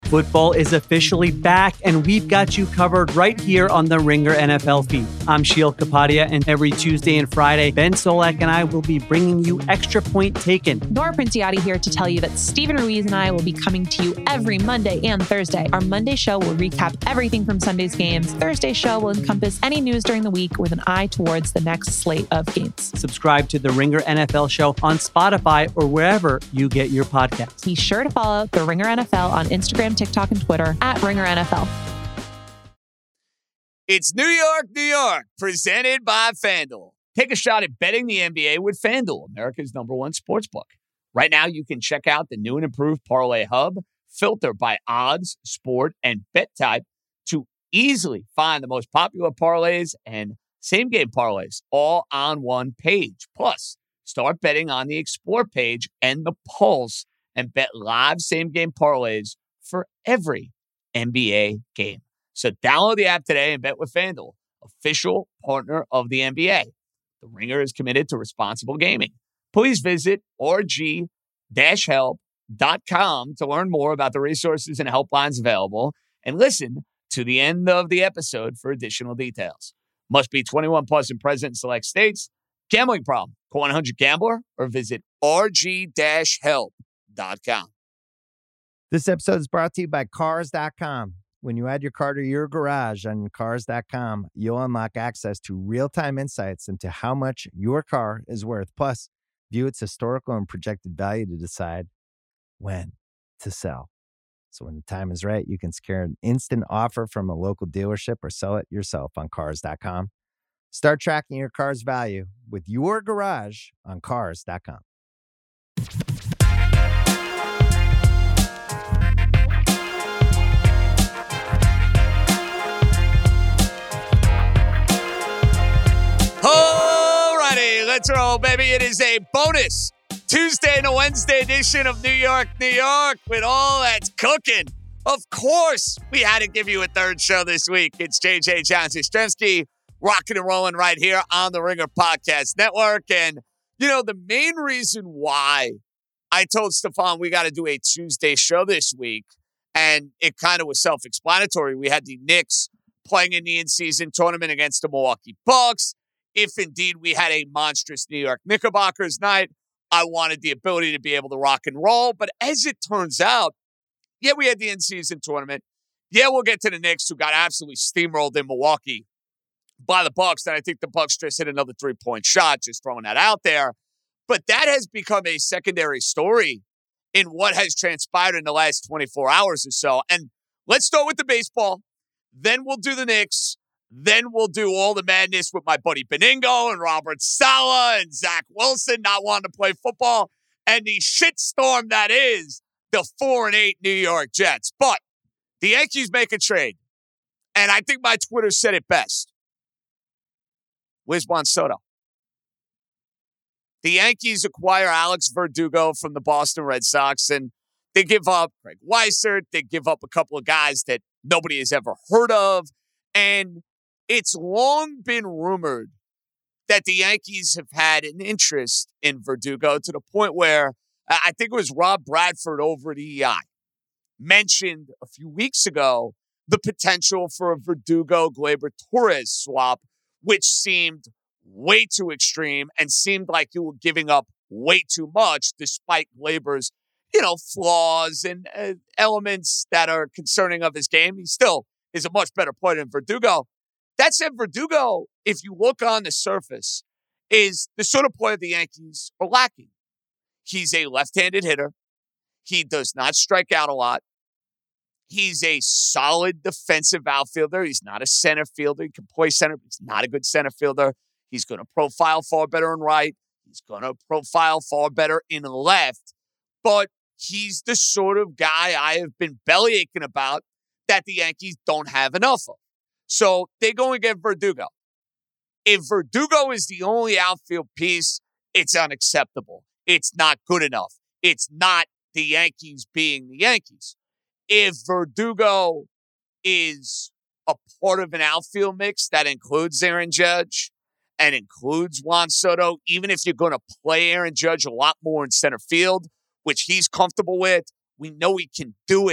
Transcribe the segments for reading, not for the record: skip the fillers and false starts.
Football is officially back, and we've got you covered right here on the Ringer NFL feed. I'm Sheil Kapadia, and every Tuesday and Friday, Ben Solak and I will be bringing you Extra Point Taken. Nora Princiotti here to tell you that Stephen Ruiz and I will be coming to you every Monday and Thursday. Our Monday show will recap everything from Sunday's games. Thursday's show will encompass any news during the week with an eye towards the next slate of games. Subscribe to the Ringer NFL show on Spotify or wherever you get your podcasts. Be sure to follow the Ringer NFL on Instagram, TikTok, and Twitter at Ringer NFL. It's New York, New York, presented by FanDuel. Take a shot at betting the NBA with FanDuel, America's #1 sportsbook. Right now, you can check out the new and improved Parlay Hub, filter by odds, sport, and bet type to easily find the most popular parlays and same-game parlays all on one page. Plus, start betting on the Explore page and the Pulse and bet live same-game parlays for every NBA game. So download the app today and bet with FanDuel, official partner of the NBA. The Ringer is committed to responsible gaming. Please visit rg-help.com to learn more about the resources and helplines available and listen to the end of the episode for additional details. Must be 21 plus and present in select states. Gambling problem? Call 1-800-GAMBLER or visit rg-help.com. This episode is brought to you by Cars.com. When you add your car to your garage on Cars.com, you'll unlock access to real-time insights into how much your car is worth. Plus, view its historical and projected value to decide when to sell. So when the time is right, you can secure an instant offer from a local dealership or sell it yourself on Cars.com. Start tracking your car's value with your garage on Cars.com. Alrighty, let's roll, baby. It is a bonus Tuesday and a Wednesday edition of New York, New York with all that's cooking. Of course, we had to give you a third show this week. It's JJ Johnson-Stremski, rocking and rolling right here on the Ringer Podcast Network. And, you know, the main reason why I told Stefan we got to do a Tuesday show this week, and it kind of was self-explanatory. We had the Knicks playing in the in-season tournament against the Milwaukee Bucks. If indeed we had a monstrous New York Knickerbockers night, I wanted the ability to be able to rock and roll. But as it turns out, yeah, we had the in-season tournament. Yeah, we'll get to the Knicks, who got absolutely steamrolled in Milwaukee by the Bucks. And I think the Bucks just hit another three-point shot, just throwing that out there. But that has become a secondary story in what has transpired in the last 24 hours or so. And let's start with the baseball. Then we'll do the Knicks. Then we'll do all the madness with my buddy Beningo and Robert Saleh and Zach Wilson not wanting to play football and the shitstorm that is the 4-8 New York Jets. But the Yankees make a trade. And I think my Twitter said it best. Where's Juan Soto? The Yankees acquire Alex Verdugo from the Boston Red Sox, and they give up Greg Weissert. They give up a couple of guys that nobody has ever heard of. And it's long been rumored that the Yankees have had an interest in Verdugo to the point where I think it was Rob Bradford over at EI mentioned a few weeks ago the potential for a Verdugo-Gleyber Torres swap, which seemed way too extreme and seemed like you were giving up way too much despite Gleyber's, flaws and elements that are concerning of his game. He still is a much better player than Verdugo. That said, Verdugo, if you look on the surface, is the sort of player the Yankees are lacking. He's a left-handed hitter. He does not strike out a lot. He's a solid defensive outfielder. He's not a center fielder. He can play center, but he's not a good center fielder. He's going to profile far better in right. He's going to profile far better in left. But he's the sort of guy I have been bellyaching about that the Yankees don't have enough of. So they go and get Verdugo. If Verdugo is the only outfield piece, it's unacceptable. It's not good enough. It's not the Yankees being the Yankees. If Verdugo is a part of an outfield mix that includes Aaron Judge and includes Juan Soto, even if you're going to play Aaron Judge a lot more in center field, which he's comfortable with, we know he can do it.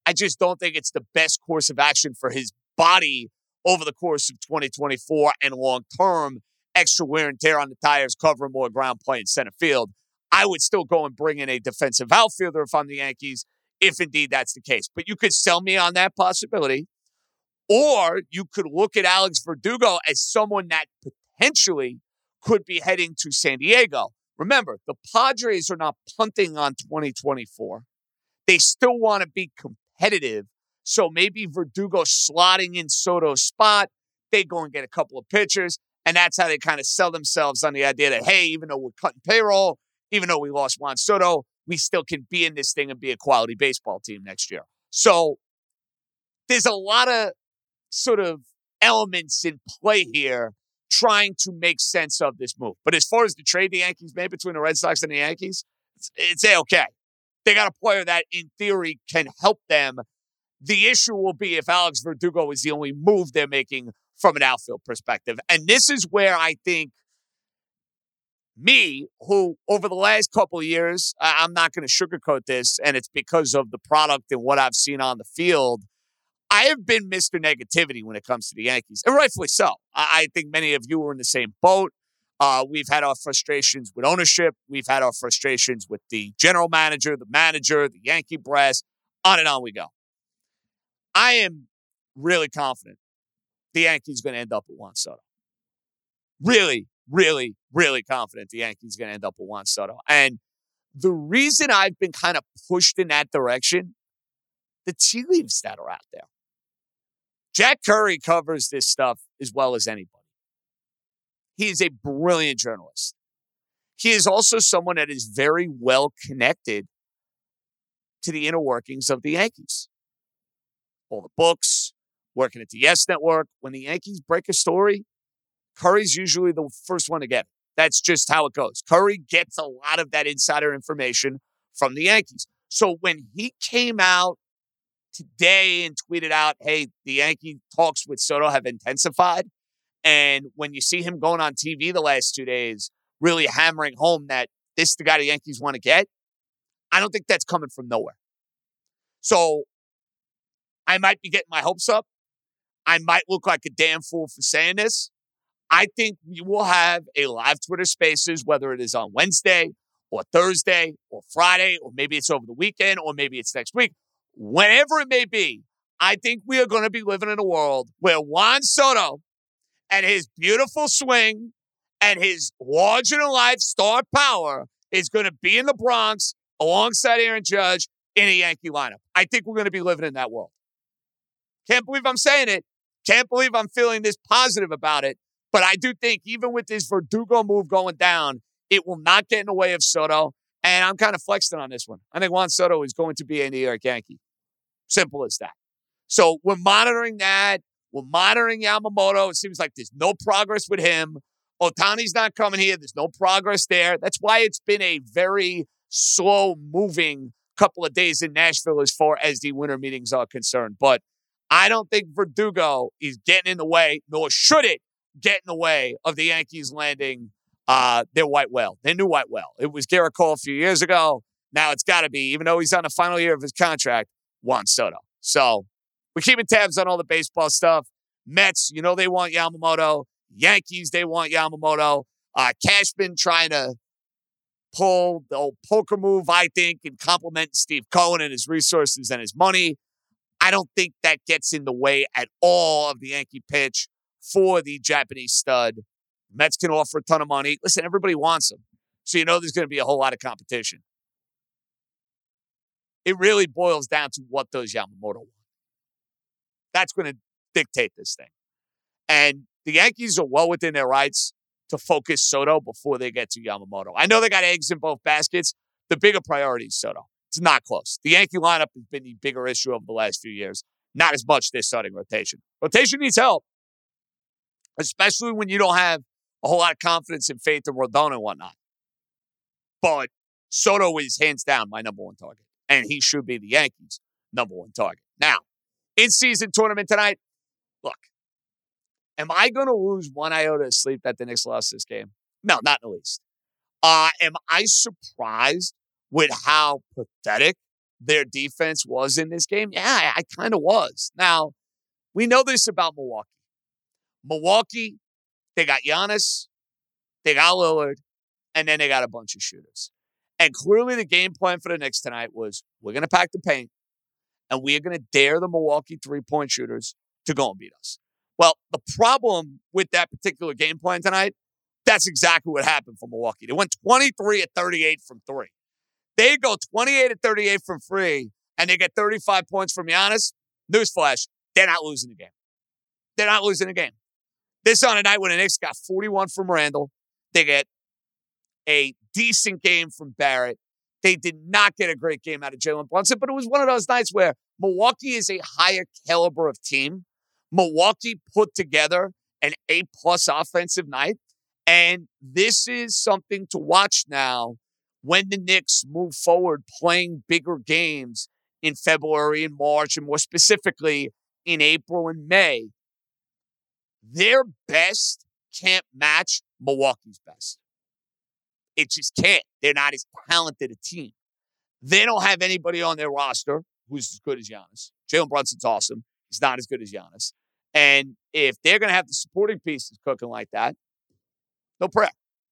I just don't think it's the best course of action for his body over the course of 2024 and long-term. Extra wear and tear on the tires, covering more ground, playing center field. I would still go and bring in a defensive outfielder if I'm the Yankees, if indeed that's the case. But you could sell me on that possibility. Or you could look at Alex Verdugo as someone that potentially could be heading to San Diego. Remember, the Padres are not punting on 2024. They still want to be competitive. So maybe Verdugo slotting in Soto's spot, they go and get a couple of pitchers, and that's how they kind of sell themselves on the idea that, hey, even though we're cutting payroll, even though we lost Juan Soto, we still can be in this thing and be a quality baseball team next year. So there's a lot of sort of elements in play here trying to make sense of this move. But as far as the trade the Yankees made between the Red Sox and the Yankees, it's A-okay. They got a player that, in theory, can help them. The issue will be if Alex Verdugo is the only move they're making from an outfield perspective. And this is where I think me, who over the last couple of years, I'm not going to sugarcoat this, and it's because of the product and what I've seen on the field, I have been Mr. Negativity when it comes to the Yankees, and rightfully so. I think many of you are in the same boat. We've had our frustrations with ownership. We've had our frustrations with the general manager, the Yankee brass, on and on we go. I am really confident the Yankees are going to end up with Juan Soto. Really, really, really confident the Yankees are going to end up with Juan Soto. And the reason I've been kind of pushed in that direction, the tea leaves that are out there. Jack Curry covers this stuff as well as anybody. He is a brilliant journalist. He is also someone that is very well connected to the inner workings of the Yankees. All the books, working at the Yes Network. When the Yankees break a story, Curry's usually the first one to get it. That's just how it goes. Curry gets a lot of that insider information from the Yankees. So when he came out today and tweeted out, hey, the Yankee talks with Soto have intensified. And when you see him going on TV the last 2 days, really hammering home that this is the guy the Yankees want to get, I don't think that's coming from nowhere. So I might be getting my hopes up. I might look like a damn fool for saying this. I think we will have a live Twitter Spaces, whether it is on Wednesday or Thursday or Friday, or maybe it's over the weekend, or maybe it's next week. Whenever it may be, I think we are going to be living in a world where Juan Soto and his beautiful swing and his larger-than-life star power is going to be in the Bronx alongside Aaron Judge in a Yankee lineup. I think we're going to be living in that world. Can't believe I'm saying it. Can't believe I'm feeling this positive about it. But I do think even with this Verdugo move going down, it will not get in the way of Soto. And I'm kind of flexing on this one. I think Juan Soto is going to be a New York Yankee. Simple as that. So we're monitoring that. We're monitoring Yamamoto. It seems like there's no progress with him. Ohtani's not coming here. There's no progress there. That's why it's been a very slow-moving couple of days in Nashville as far as the winter meetings are concerned. But I don't think Verdugo is getting in the way, nor should it get in the way of the Yankees landing their white whale, their new white whale. It was Garrett Cole a few years ago. Now it's got to be, even though he's on the final year of his contract, Juan Soto. So we're keeping tabs on all the baseball stuff. Mets, you know they want Yamamoto. Yankees, they want Yamamoto. Cashman trying to pull the old poker move, I think, and compliment Steve Cohen and his resources and his money. I don't think that gets in the way at all of the Yankee pitch for the Japanese stud. Mets can offer a ton of money. Listen, everybody wants him. So you know there's going to be a whole lot of competition. It really boils down to what does Yamamoto want. That's going to dictate this thing. And the Yankees are well within their rights to focus Soto before they get to Yamamoto. I know they got eggs in both baskets. The bigger priority is Soto. It's not close. The Yankee lineup has been the bigger issue over the last few years. Not as much this starting rotation. Rotation needs help, especially when you don't have a whole lot of confidence and faith in Rodon and whatnot. But Soto is hands down my number one target, and he should be the Yankees' number one target. Now, in-season tournament tonight, look, am I going to lose one iota of sleep that the Knicks lost this game? No, not in the least. Am I surprised with how pathetic their defense was in this game? Yeah, I kind of was. Now, we know this about Milwaukee. Milwaukee, they got Giannis, they got Lillard, and then they got a bunch of shooters. And clearly the game plan for the Knicks tonight was we're going to pack the paint, and we are going to dare the Milwaukee three-point shooters to go and beat us. Well, the problem with that particular game plan tonight, that's exactly what happened for Milwaukee. They went 23 at 38 from three. They go 28 at 38 from three, and they get 35 points from Giannis. Newsflash, they're not losing the game. They're not losing the game. This on a night when the Knicks got 41 from Randall. They get a decent game from Barrett. They did not get a great game out of Jalen Brunson, but it was one of those nights where Milwaukee is a higher caliber of team. Milwaukee put together an A-plus offensive night, and this is something to watch now when the Knicks move forward playing bigger games in February and March, and more specifically in April and May. Their best can't match Milwaukee's best. It just can't. They're not as talented a team. They don't have anybody on their roster who's as good as Giannis. Jalen Brunson's awesome. He's not as good as Giannis. And if they're going to have the supporting pieces cooking like that, no prayer.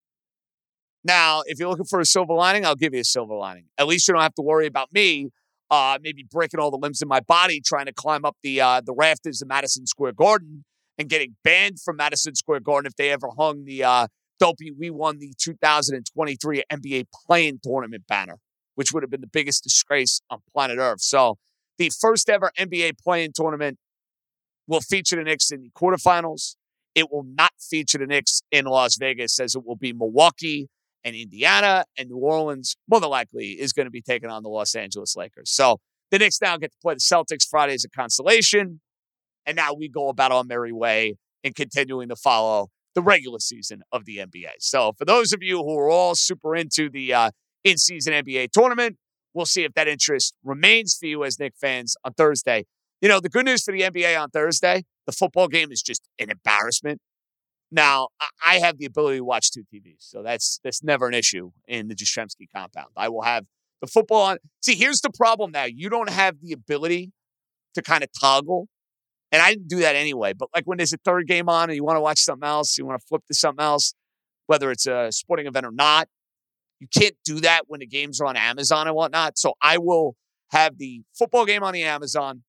Now, if you're looking for a silver lining, I'll give you a silver lining. At least you don't have to worry about me maybe breaking all the limbs in my body trying to climb up the rafters of Madison Square Garden and getting banned from Madison Square Garden if they ever hung the Dopey, we won the 2023 NBA play-in tournament banner, which would have been the biggest disgrace on planet Earth. So the first ever NBA play-in tournament will feature the Knicks in the quarterfinals. It will not feature the Knicks in Las Vegas, as it will be Milwaukee and Indiana, and New Orleans, more than likely, is going to be taking on the Los Angeles Lakers. So the Knicks now get to play the Celtics Friday as a consolation, and now we go about our merry way in continuing to follow the regular season of the NBA. So for those of you who are all super into the in-season NBA tournament, we'll see if that interest remains for you as Knicks fans on Thursday. You know, the good news for the NBA on Thursday, the football game is just an embarrassment. Now, I have the ability to watch two TVs, so that's never an issue in the Jastrzemski compound. I will have the football on. See, here's the problem now. You don't have the ability to kind of toggle. And I didn't do that anyway. But like when there's a third game on and you want to watch something else, you want to flip to something else, whether it's a sporting event or not, you can't do that when the games are on Amazon and whatnot. So I will have the football game on the Amazon.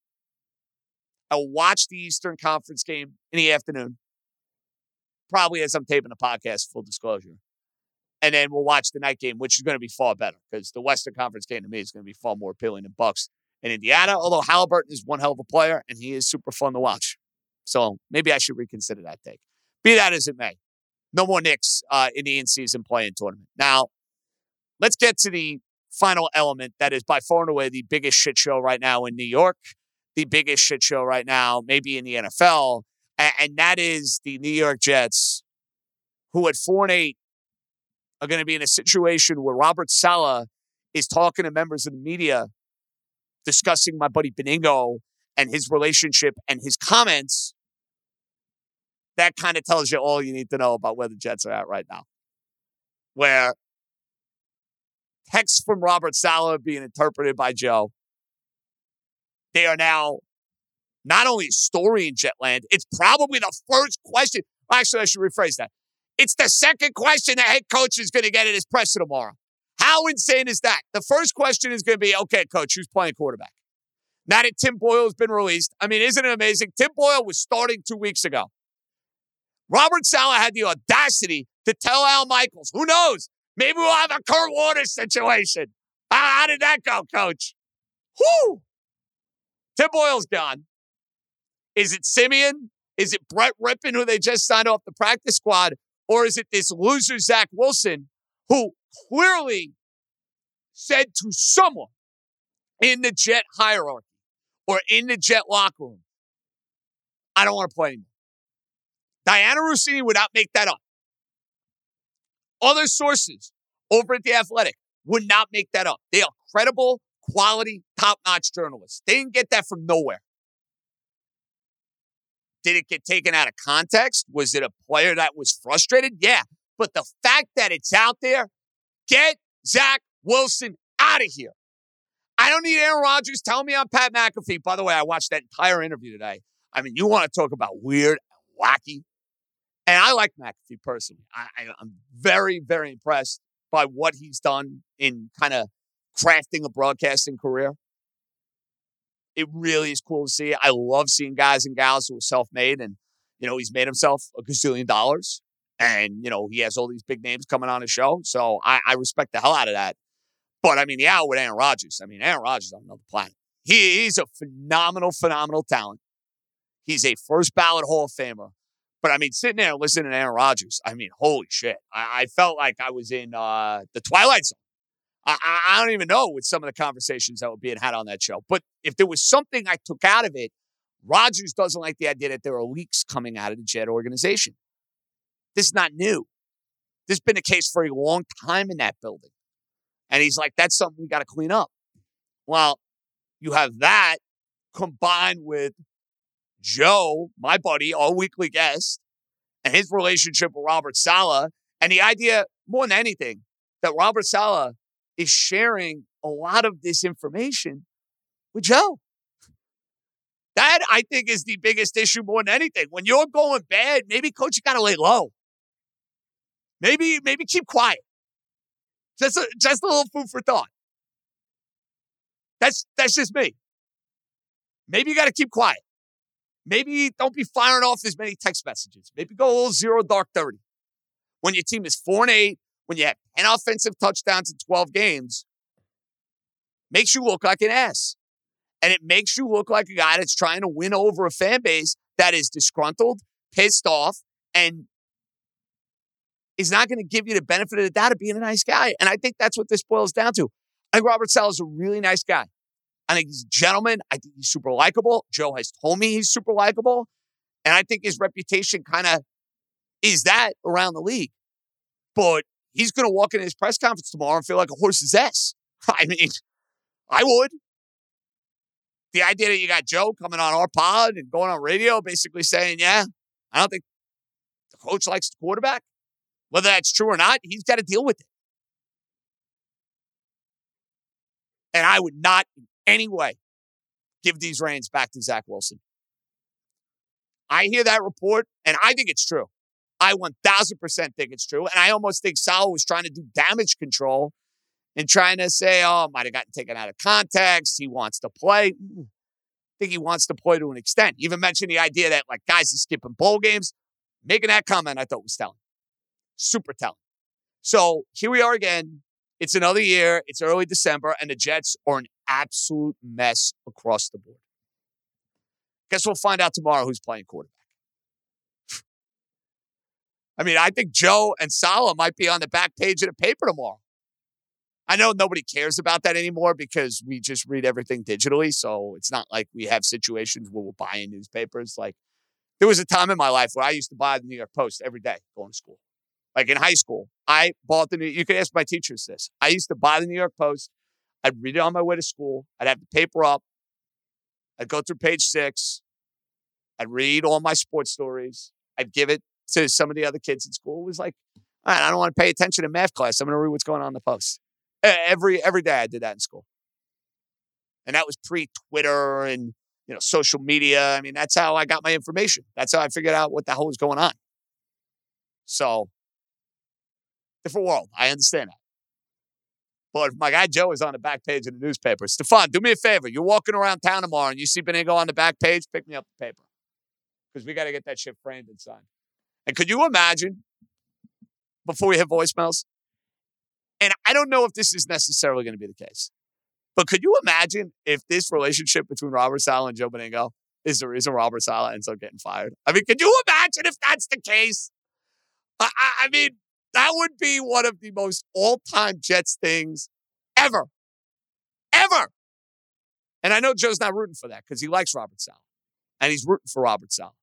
I'll watch the Eastern Conference game in the afternoon, probably as I'm taping the podcast, full disclosure. And then we'll watch the night game, which is going to be far better because the Western Conference game to me is going to be far more appealing than Bucks and Indiana, although Halliburton is one hell of a player, and he is super fun to watch. So maybe I should reconsider that take. Be that as it may, no more Knicks in the in-season play-in tournament. Now, let's get to the final element that is by far and away the biggest shit show right now in New York, the biggest shit show right now maybe in the NFL, and that is the New York Jets, who at 4-8 are going to be in a situation where Robert Saleh is talking to members of the media discussing my buddy Beningo and his relationship and his comments. That kind of tells you all you need to know about where the Jets are at right now. Where texts from Robert Saleh being interpreted by Joe. They are now not only a story in Jetland, it's probably the first question. Actually, I should rephrase that. It's the second question the head coach is going to get at his presser tomorrow. How insane is that? The first question is going to be, okay, coach, who's playing quarterback? Now that Tim Boyle has been released, I mean, isn't it amazing? Tim Boyle was starting 2 weeks ago. Robert Saleh had the audacity to tell Al Michaels, who knows? Maybe we'll have a Kurt Warner situation. How did that go, coach? Whoo! Tim Boyle's gone. Is it Simeon? Is it Brett Rippon, who they just signed off the practice squad? Or is it this loser, Zach Wilson, who clearly said to someone in the Jet hierarchy or in the Jet locker room, I don't want to play anymore. Diana Rossini would not make that up. Other sources over at The Athletic would not make that up. They are credible, quality, top-notch journalists. They didn't get that from nowhere. Did it get taken out of context? Was it a player that was frustrated? Yeah. But the fact that it's out there, get Zach Wilson out of here. I don't need Aaron Rodgers telling me I'm Pat McAfee. By the way, I watched that entire interview today. I mean, you want to talk about weird and wacky. And I like McAfee personally. I'm very, very impressed by what he's done in kind of crafting a broadcasting career. It really is cool to see. I love seeing guys and gals who are self-made, and, he's made himself $1 gazillion, and, he has all these big names coming on his show. So I respect the hell out of that. But, with Aaron Rodgers. Aaron Rodgers is on another planet. He's a phenomenal, phenomenal talent. He's a first ballot Hall of Famer. But, sitting there listening to Aaron Rodgers, holy shit. I felt like I was in the Twilight Zone. I don't even know with some of the conversations that were being had on that show. But if there was something I took out of it, Rodgers doesn't like the idea that there are leaks coming out of the Jet organization. This is not new. This has been the case for a long time in that building. And he's like, that's something we got to clean up. Well, you have that combined with Joe, my buddy, our weekly guest, and his relationship with Robert Saleh, and the idea, more than anything, that Robert Saleh is sharing a lot of this information with Joe. That, I think, is the biggest issue more than anything. When you're going bad, maybe, coach, you got to lay low. Maybe keep quiet. Just a little food for thought. That's just me. Maybe you got to keep quiet. Maybe don't be firing off as many text messages. Maybe go a little 0 dark 30. When your team is 4-8, when you have 10 offensive touchdowns in 12 games, makes you look like an ass. And it makes you look like a guy that's trying to win over a fan base that is disgruntled, pissed off, and is not going to give you the benefit of the doubt of being a nice guy. And I think that's what this boils down to. I think Robert Saleh is a really nice guy. I think he's a gentleman. I think he's super likable. Joe has told me he's super likable. And I think his reputation kind of is that around the league. But he's going to walk in his press conference tomorrow and feel like a horse's ass. I would. The idea that you got Joe coming on our pod and going on radio basically saying, yeah, I don't think the coach likes the quarterback. Whether that's true or not, he's got to deal with it. And I would not in any way give these reins back to Zach Wilson. I hear that report, and I think it's true. I 1,000% think it's true. And I almost think Saleh was trying to do damage control and trying to say, might have gotten taken out of context. He wants to play. I think he wants to play to an extent. Even mentioned the idea that, guys are skipping bowl games. Making that comment, I thought was telling. Super telling. So here we are again. It's another year. It's early December, and the Jets are an absolute mess across the board. Guess we'll find out tomorrow who's playing quarterback. I think Joe and Saleh might be on the back page of the paper tomorrow. I know nobody cares about that anymore because we just read everything digitally, so it's not like we have situations where we're buying newspapers. There was a time in my life where I used to buy the New York Post every day going to school. In high school, I bought you could ask my teachers this. I used to buy the New York Post. I'd read it on my way to school. I'd have the paper up. I'd go through page 6. I'd read all my sports stories. I'd give it to some of the other kids in school. It was like, all right, I don't want to pay attention in math class. I'm going to read what's going on in the Post. Every day I did that in school. And that was pre-Twitter and, social media. That's how I got my information. That's how I figured out what the hell was going on. So, different world. I understand that. But if my guy Joe is on the back page of the newspaper, Stefan, do me a favor. You're walking around town tomorrow and you see Benigno on the back page, pick me up the paper. Because we got to get that shit framed and signed. And could you imagine, before we hit voicemails, and I don't know if this is necessarily going to be the case, but could you imagine if this relationship between Robert Saleh and Joe Benigno is the reason Robert Saleh ends up getting fired? Could you imagine if that's the case? That would be one of the most all-time Jets things ever. Ever. And I know Joe's not rooting for that because he likes Robert Saleh. And he's rooting for Robert Saleh.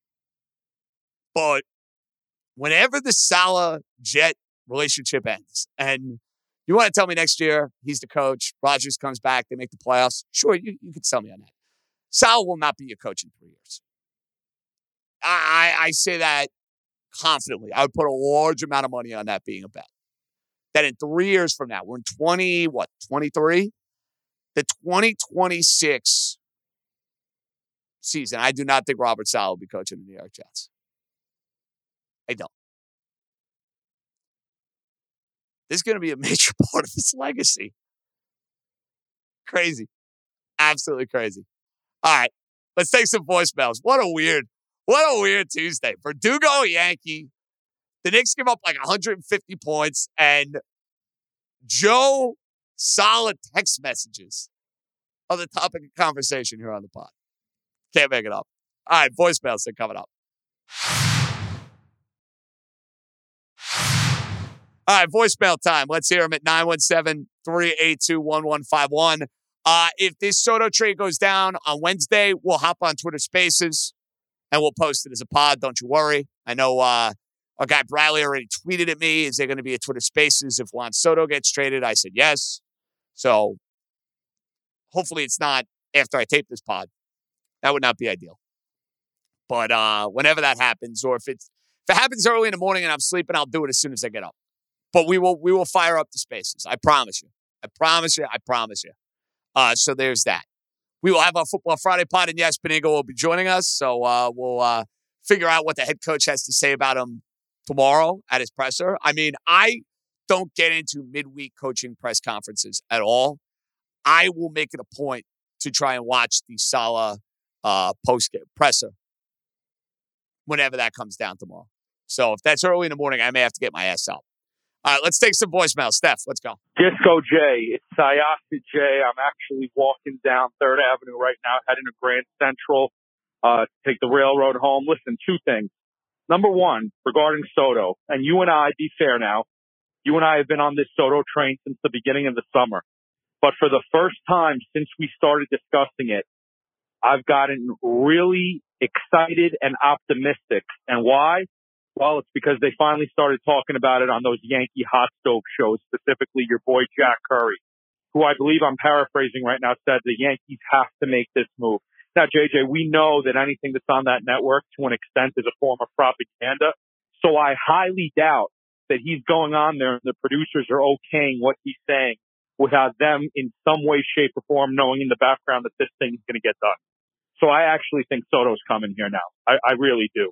But whenever the Saleh-Jet relationship ends, and you want to tell me next year he's the coach, Rodgers comes back, they make the playoffs, sure, you can tell me on that. Saleh will not be your coach in 3 years. I say that confidently. I would put a large amount of money on that being a bet. That in 3 years from now, we're in 23, the 2026 season, I do not think Robert Saleh will be coaching the New York Jets. I don't. This is going to be a major part of his legacy. Crazy. Absolutely crazy. All right. Let's take some voicemails. What a weird Tuesday. Verdugo, Yankee. The Knicks give up like 150 points, and Joe solid text messages are the topic of conversation here on the pod. Can't make it up. All right, voicemails are coming up. All right, voicemail time. Let's hear them at 917-382-1151. If this Soto trade goes down on Wednesday, we'll hop on Twitter Spaces and we'll post it as a pod. Don't you worry. I know our guy Bradley already tweeted at me. Is there going to be a Twitter Spaces if Juan Soto gets traded? I said yes. So hopefully it's not after I tape this pod. That would not be ideal. But whenever that happens, or if it happens early in the morning and I'm sleeping, I'll do it as soon as I get up. But we will fire up the Spaces. I promise you. So there's that. We will have our Football Friday pod, and yes, Benigno will be joining us. So we'll figure out what the head coach has to say about him tomorrow at his presser. I mean, I don't get into midweek coaching press conferences at all. I will make it a point to try and watch the Saleh post-game presser whenever that comes down tomorrow. So if that's early in the morning, I may have to get my ass up. All right, let's take some voicemails. Steph, let's go. Disco J, it's Sayasa J. I'm actually walking down 3rd Avenue right now, heading to Grand Central to take the railroad home. Listen, 2 things. Number 1, regarding Soto, and you and I, be fair now, you and I have been on this Soto train since the beginning of the summer. But for the first time since we started discussing it, I've gotten really excited and optimistic. And why? Well, it's because they finally started talking about it on those Yankee hot stove shows, specifically your boy Jack Curry, who I believe I'm paraphrasing right now, said the Yankees have to make this move. Now, JJ, we know that anything that's on that network to an extent is a form of propaganda. So I highly doubt that he's going on there and the producers are okaying what he's saying without them in some way, shape, or form knowing in the background that this thing is going to get done. So I actually think Soto's coming here now. I really do.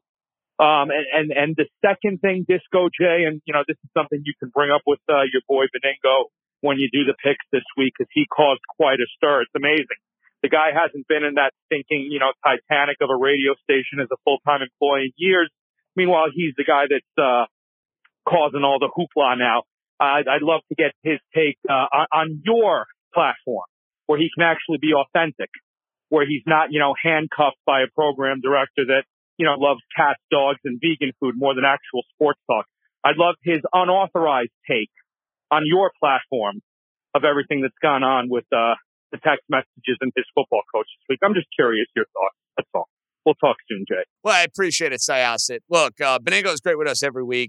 And the second thing, Disco J, and, you know, this is something you can bring up with your boy Benigno when you do the picks this week, because he caused quite a stir. It's amazing. The guy hasn't been in that stinking, you know, Titanic of a radio station as a full-time employee in years. Meanwhile, he's the guy that's causing all the hoopla now. I'd love to get his take on your platform, where he can actually be authentic, where he's not, you know, handcuffed by a program director that, you know, loves cats, dogs, and vegan food more than actual sports talk. I'd love his unauthorized take on your platform of everything that's gone on with the text messages and his football coach this week. I'm just curious your thoughts. That's all. We'll talk soon, Jay. Well, I appreciate it, Sayasit. Look, Benigno is great with us every week.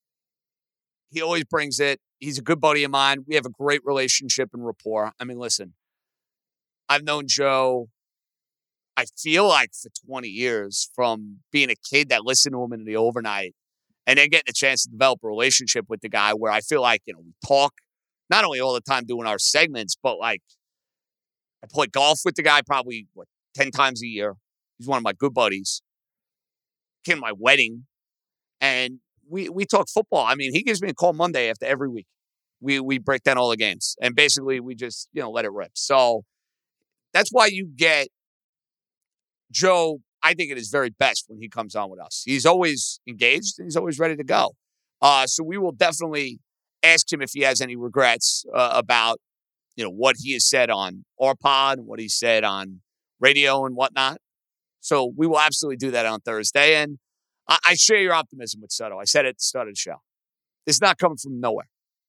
He always brings it. He's a good buddy of mine. We have a great relationship and rapport. I mean, listen, I've known Joe, I feel like, for 20 years, from being a kid that listened to him in the overnight and then getting a chance to develop a relationship with the guy where I feel like, you know, we talk not only all the time doing our segments, but like I play golf with the guy probably 10 times a year. He's one of my good buddies. Came to my wedding and we talk football. I mean, he gives me a call Monday after every week. We break down all the games and basically we just, you know, let it rip. So that's why you get Joe, I think, at his very best when he comes on with us. He's always engaged and he's always ready to go. So we will definitely ask him if he has any regrets about, you know, what he has said on our pod and what he said on radio and whatnot. So we will absolutely do that on Thursday. And I share your optimism with Soto. I said it at the start of the show. It's not coming from nowhere.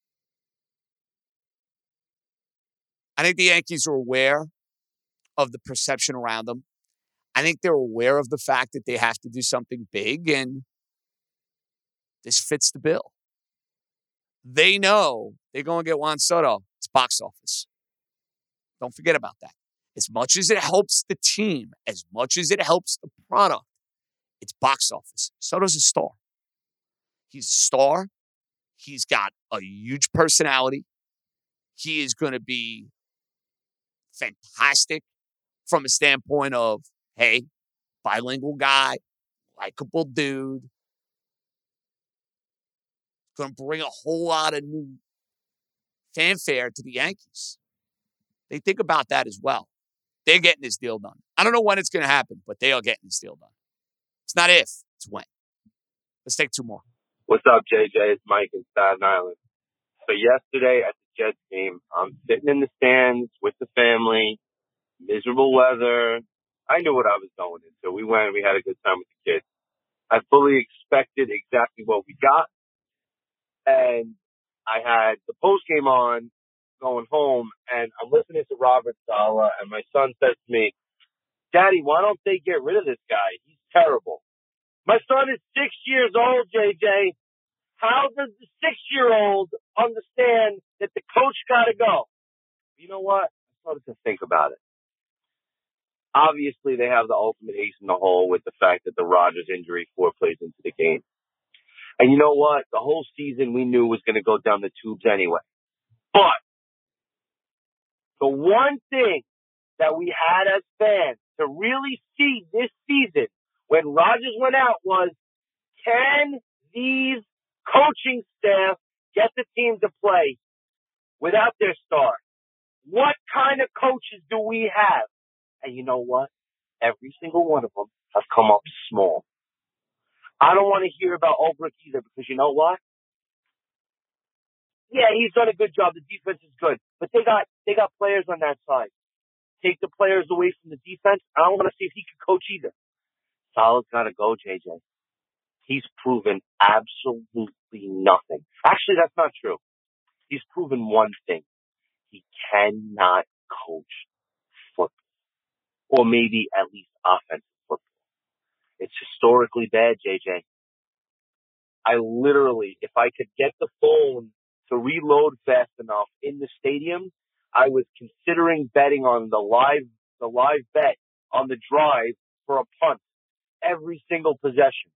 I think the Yankees are aware of the perception around them. I think they're aware of the fact that they have to do something big, and this fits the bill. They know they're going to get Juan Soto. It's box office. Don't forget about that. As much as it helps the team, as much as it helps the product, it's box office. Soto's a star. He's a star. He's got a huge personality. He is going to be fantastic from a standpoint of, hey, bilingual guy, likable dude, going to bring a whole lot of new fanfare to the Yankees. They think about that as well. They're getting this deal done. I don't know when it's going to happen, but they are getting this deal done. It's not if, it's when. Let's take two more. What's up, JJ? It's Mike in Staten Island. So yesterday at the Jets game, I'm sitting in the stands with the family, miserable weather. I knew what I was going into. We went and we had a good time with the kids. I fully expected exactly what we got. And I had the post game on going home, and I'm listening to Robert Saleh, and my son says to me, Daddy, why don't they get rid of this guy? He's terrible. My son is 6 years old, JJ. How does the 6-year-old understand that the coach got to go? You know what? I started to think about it. Obviously, they have the ultimate ace in the hole with the fact that the Rodgers injury 4 plays into the game. And you know what? The whole season we knew was going to go down the tubes anyway. But the one thing that we had as fans to really see this season when Rodgers went out was, can these coaching staff get the team to play without their star? What kind of coaches do we have? And you know what? Every single one of them have come up small. I don't want to hear about Ulbrich either, because you know what? Yeah, he's done a good job. The defense is good, but they got players on that side. Take the players away from the defense. I don't want to see if he can coach either. Saleh's got to go, JJ. He's proven absolutely nothing. Actually, that's not true. He's proven one thing. He cannot coach football, or maybe at least offensive football. It's historically bad, JJ. I literally, if I could get the phone to reload fast enough in the stadium, I was considering betting on the live bet on the drive for a punt every single possession.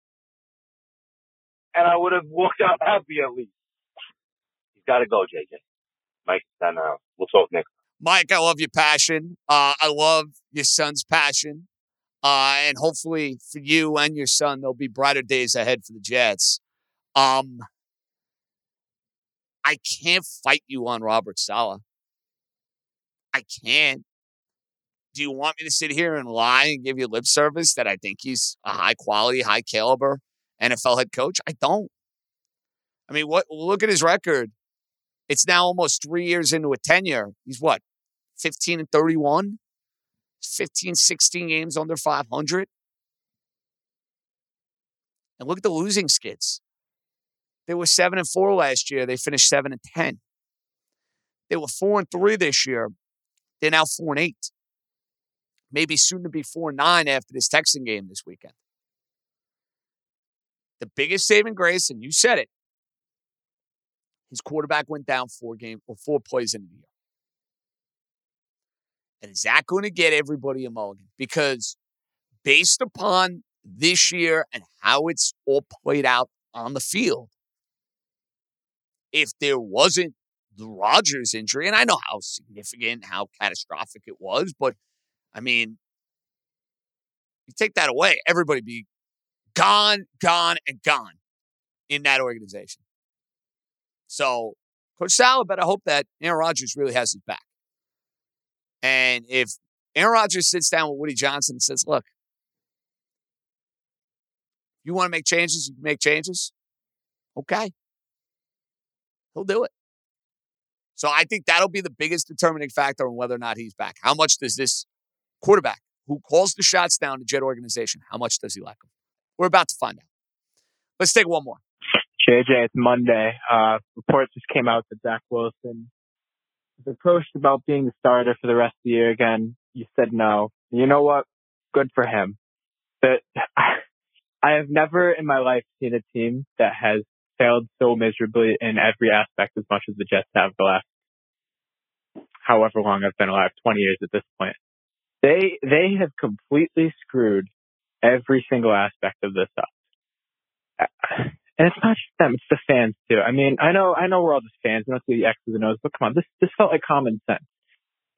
And I would have walked out happy at least. He's got to go, JJ. Mike, we'll talk next. Mike, I love your passion. I love your son's passion. And hopefully for you and your son, there'll be brighter days ahead for the Jets. I can't fight you on Robert Saleh. I can't. Do you want me to sit here and lie and give you lip service that I think he's a high-quality, high-caliber NFL head coach? I don't. I mean, look at his record. It's now almost 3 years into a tenure. He's what, 15-31? 15, 16 games under 500? And look at the losing skids. They were 7-4 last year. They finished 7-10. They were 4-3 this year. They're now 4-8. Maybe soon to be 4-9 after this Texan game this weekend. The biggest saving grace, and you said it, his quarterback went down 4 plays into the year. And is that going to get everybody a mulligan? Because based upon this year and how it's all played out on the field, if there wasn't the Rodgers injury, and I know how significant, how catastrophic it was, but I mean, you take that away, everybody be gone in that organization. So Coach Saleh better hope that Aaron Rodgers really has his back. And if Aaron Rodgers sits down with Woody Johnson and says, look, you want to make changes, you can make changes. Okay. He'll do it. So I think that'll be the biggest determining factor on whether or not he's back. How much does this quarterback who calls the shots down the Jet organization, how much does he like him? We're about to find out. Let's take one more. JJ, it's Monday. Reports just came out that Zach Wilson was approached about being the starter for the rest of the year again. You said no. You know what? Good for him. But I have never in my life seen a team that has failed so miserably in every aspect as much as the Jets have the last however long I've been alive, 20 years at this point. They have completely screwed every single aspect of this up. And it's not just them, it's the fans too. I mean, I know we're all just fans, we don't see the X's and O's, but come on, this felt like common sense.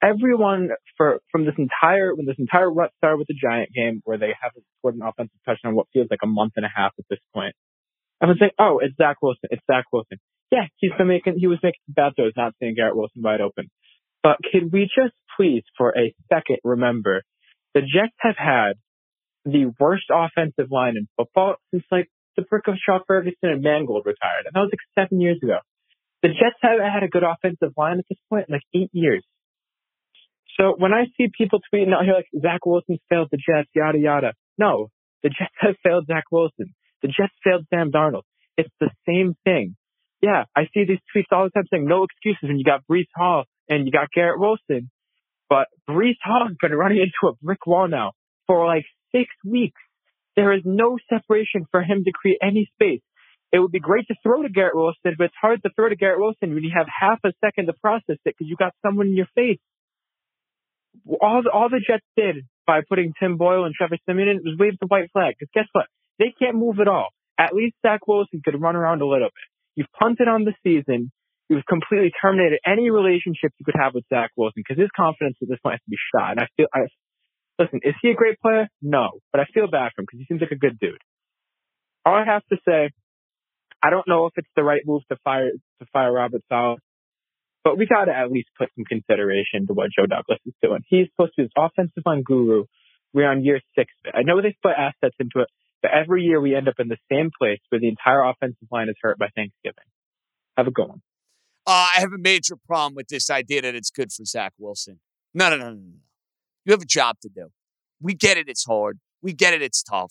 everyone when this entire rut started with the Giant game where they haven't scored an offensive touchdown in what feels like a month and a half at this point. Everyone's saying, "Oh, it's Zach Wilson. It's Zach Wilson." Yeah, he was making bad throws, not seeing Garrett Wilson wide open. But could we just please, for a second, remember the Jets have had the worst offensive line in football since like the brick of Shaw Ferguson and Mangold retired, and that was like 7 years ago. The Jets haven't had a good offensive line at this point in like 8 years. So when I see people tweeting out here like Zach Wilson failed the Jets, yada yada, no, the Jets have failed Zach Wilson. The Jets failed Sam Darnold. It's the same thing. Yeah, I see these tweets all the time saying no excuses when you got Breece Hall and you got Garrett Wilson. But Breece Hall has been running into a brick wall now for like 6 weeks. There is no separation for him to create any space. It would be great to throw to Garrett Wilson, but it's hard to throw to Garrett Wilson when you have half a second to process it because you got someone in your face. All the Jets did by putting Tim Boyle and Trevor Siemian in was wave the white flag. Because guess what? They can't move at all. At least Zach Wilson could run around a little bit. You've punted on the season. You've completely terminated any relationship you could have with Zach Wilson because his confidence at this point has to be shot. And listen, is he a great player? No. But I feel bad for him because he seems like a good dude. All I have to say, I don't know if it's the right move to fire Robert Saleh, but we got to at least put some consideration to what Joe Douglas is doing. He's supposed to be this offensive line guru. We're on year 6 of it. I know they put assets into it, but every year we end up in the same place where the entire offensive line is hurt by Thanksgiving. Have a good one. I have a major problem with this idea that it's good for Zach Wilson. No. You have a job to do. We get it. It's hard. We get it. It's tough.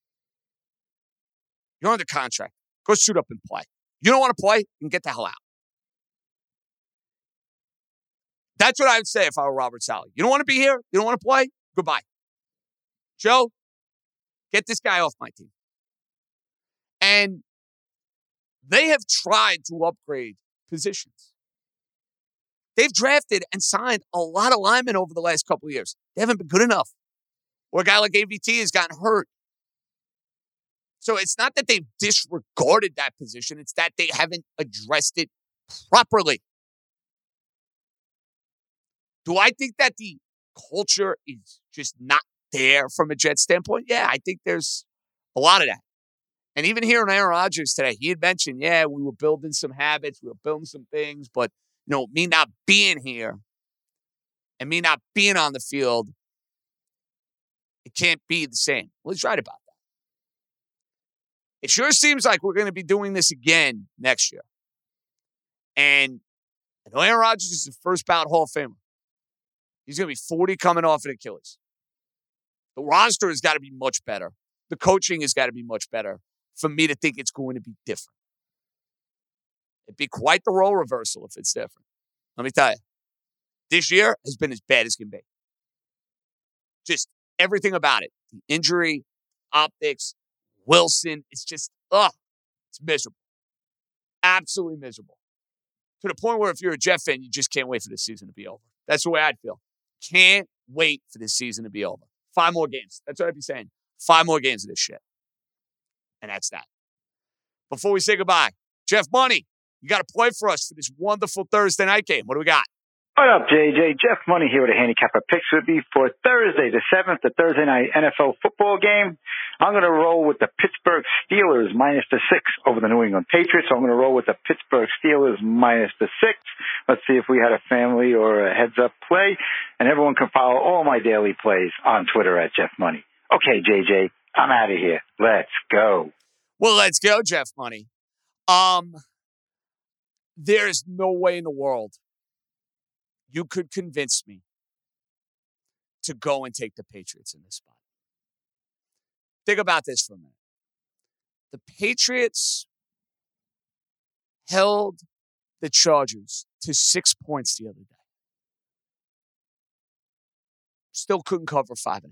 You're under contract. Go suit up and play. You don't want to play? Then get the hell out. That's what I would say if I were Robert Saleh. You don't want to be here? You don't want to play? Goodbye. Joe, get this guy off my team. And they have tried to upgrade positions. They've drafted and signed a lot of linemen over the last couple of years. They haven't been good enough. Or a guy like AVT has gotten hurt. So it's not that they've disregarded that position. It's that they haven't addressed it properly. Do I think that the culture is just not there from a Jets standpoint? Yeah, I think there's a lot of that. And even here on Aaron Rodgers today, he had mentioned, we were building some habits, we were building some things, but, me not being here and me not being on the field, it can't be the same. Well, he's right about that. It sure seems like we're going to be doing this again next year. And I know Aaron Rodgers is the first ballot Hall of Famer. He's going to be 40 coming off an Achilles. The roster has got to be much better. The coaching has got to be much better for me to think it's going to be different. It'd be quite the role reversal if it's different. Let me tell you, this year has been as bad as can be. Just everything about it. The injury, optics, Wilson, it's just, it's miserable. Absolutely miserable. To the point where if you're a Jet fan, you just can't wait for this season to be over. That's the way I'd feel. Can't wait for this season to be over. 5 more games. That's what I'd be saying. 5 more games of this shit. And that's that. Before we say goodbye, Jeff Money, you got a play for us for this wonderful Thursday night game. What do we got? What up, JJ? Jeff Money here with a handicapper picks with me for Thursday, the 7th, the Thursday night NFL football game. I'm going to roll with the Pittsburgh Steelers minus the 6 over the New England Patriots. So I'm going to roll with the Pittsburgh Steelers minus the 6. Let's see if we had a family or a heads-up play. And everyone can follow all my daily plays on Twitter at Jeff Money. Okay, JJ, I'm out of here. Let's go. Well, let's go, Jeff Money. There's no way in the world you could convince me to go and take the Patriots in this spot. Think about this for a minute. The Patriots held the Chargers to 6 points the other day. Still couldn't cover 5.5.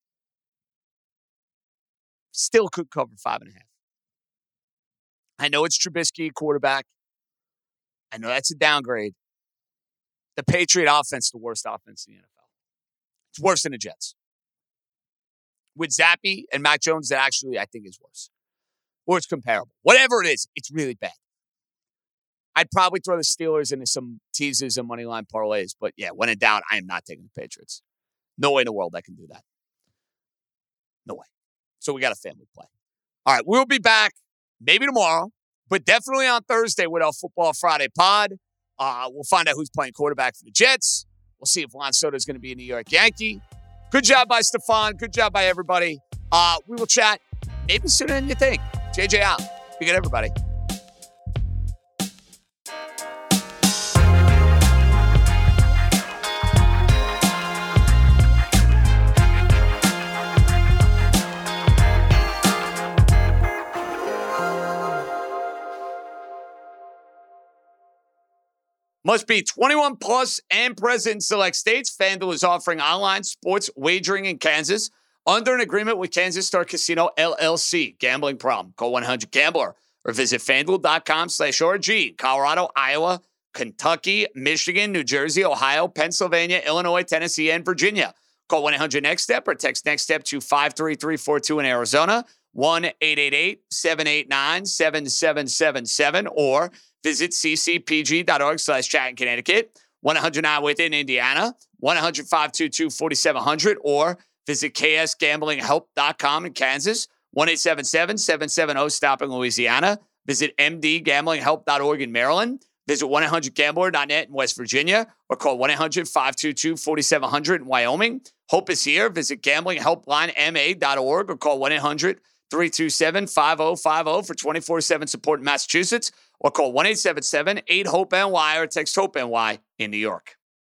Still couldn't cover 5.5. I know it's Trubisky, quarterback. I know that's a downgrade. The Patriot offense, the worst offense in the NFL. It's worse than the Jets. With Zappe and Mac Jones, that actually I think is worse. Or it's comparable. Whatever it is, it's really bad. I'd probably throw the Steelers into some teasers and money line parlays. But yeah, when in doubt, I am not taking the Patriots. No way in the world I can do that. No way. So we got a family play. All right, we'll be back maybe tomorrow, but definitely on Thursday with our Football Friday pod. We'll find out who's playing quarterback for the Jets. We'll see if Juan Soto is going to be a New York Yankee. Good job by Stefan. Good job by everybody. We will chat maybe sooner than you think. JJ out. Be good, everybody. Must be 21 plus and present in select states. FanDuel is offering online sports wagering in Kansas under an agreement with Kansas Star Casino, LLC. Gambling problem? Call 1-800-GAMBLER or visit FanDuel.com/RG. Colorado, Iowa, Kentucky, Michigan, New Jersey, Ohio, Pennsylvania, Illinois, Tennessee, and Virginia. Call 1-800-NEXT-STEP or text NEXT-STEP to 53342 in Arizona, 1-888-789-7777, or visit ccpg.org/chat in Connecticut, 109 within Indiana, 1-800-522-4700, or visit ksgamblinghelp.com in Kansas, 1-877-770-STOP in Louisiana. Visit mdgamblinghelp.org in Maryland. Visit 1-800-GAMBLER.net in West Virginia, or call 1-800-522-4700 in Wyoming. Hope is here. Visit gamblinghelplinema.org or call 1-800-327-5050 for 24/7 support in Massachusetts, or call 1-877-8-HOPE-NY or text HOPE-NY in New York.